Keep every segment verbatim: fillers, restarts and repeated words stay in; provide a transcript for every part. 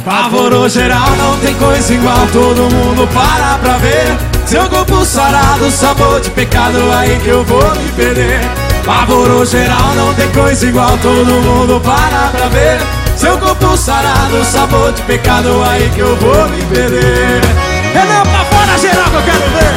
Apavorou geral, não tem coisa igual, todo mundo para pra ver. Seu corpo sarado, sabor de pecado, aí que eu vou me perder. Apavorou geral, não tem coisa igual, todo mundo para pra ver. Seu corpo sarado, sabor de pecado, aí que eu vou me perder. Renan, pra fora geral que eu quero ver.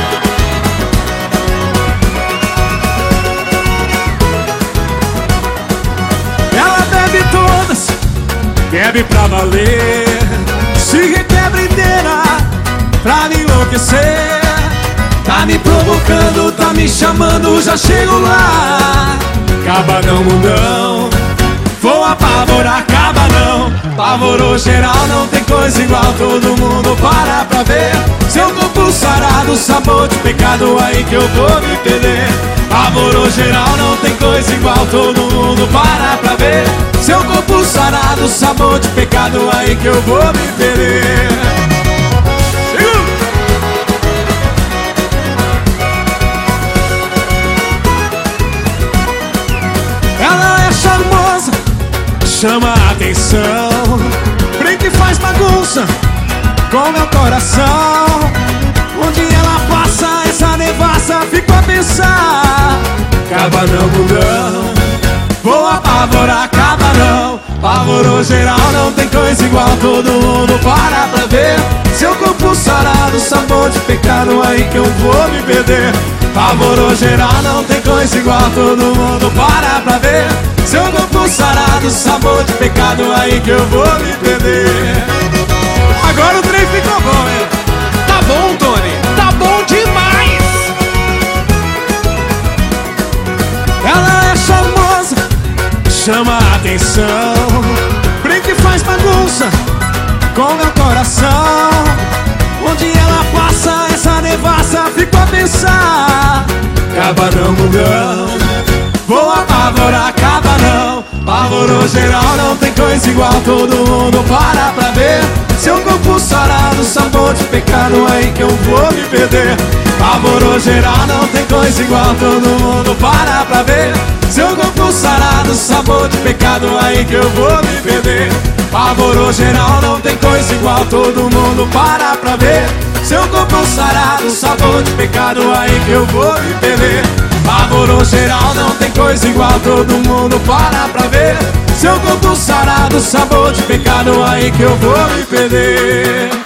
Ela bebe todas, bebe pra valer, se requebra inteira pra me enlouquecer. Tá me provocando, tá me chamando, já chego lá. Acaba não, mundão, vou apavorar, acaba não. Apavorou geral, não tem coisa igual, todo mundo para pra ver. Seu corpo sarado, sabor de pecado, aí que eu vou me perder. Apavorou geral, não tem coisa igual, todo mundo para pra ver. Seu corpo sarado, sabor de pecado, aí que eu vou me perder. Ela é charmosa, chama a atenção, brinca e faz bagunça com meu coração. Onde ela passa, essa nevasca, fico a pensar. Acaba não, mundão, vou apavorar, acaba não. Apavorou geral, não tem coisa igual, todo mundo para pra ver. Seu corpo sarado, sabor de pecado, aí que eu vou me perder. Apavorou geral, não tem coisa igual, todo mundo para pra ver. Seu corpo sarado, sabor de pecado, aí que eu vou me perder. Agora o trem ficou bom, hein? Tá bom, Tony, tá bom demais. Ela é charmosa, chama a atenção, brinca e faz bagunça com meu coração. Onde ela passa, essa nevasca, fico a pensar. Acaba não, mundão, vou apavorar, acaba não. Apavorou geral, não tem coisa igual, todo mundo para pra ver. Seu corpo sarado, sabor de pecado, aí que eu vou me perder. Apavorou geral, não tem coisa igual, todo mundo para pra ver. Seu corpo sarado, sabor de pecado, aí que eu vou me perder. Apavorou geral, não tem coisa igual, todo mundo para pra ver. Seu corpo sarado, sabor de pecado, aí que eu vou me perder. Apavorou geral, não tem coisa igual, todo mundo para pra ver. Seu corpo sarado, sabor de pecado, aí que eu vou me perder.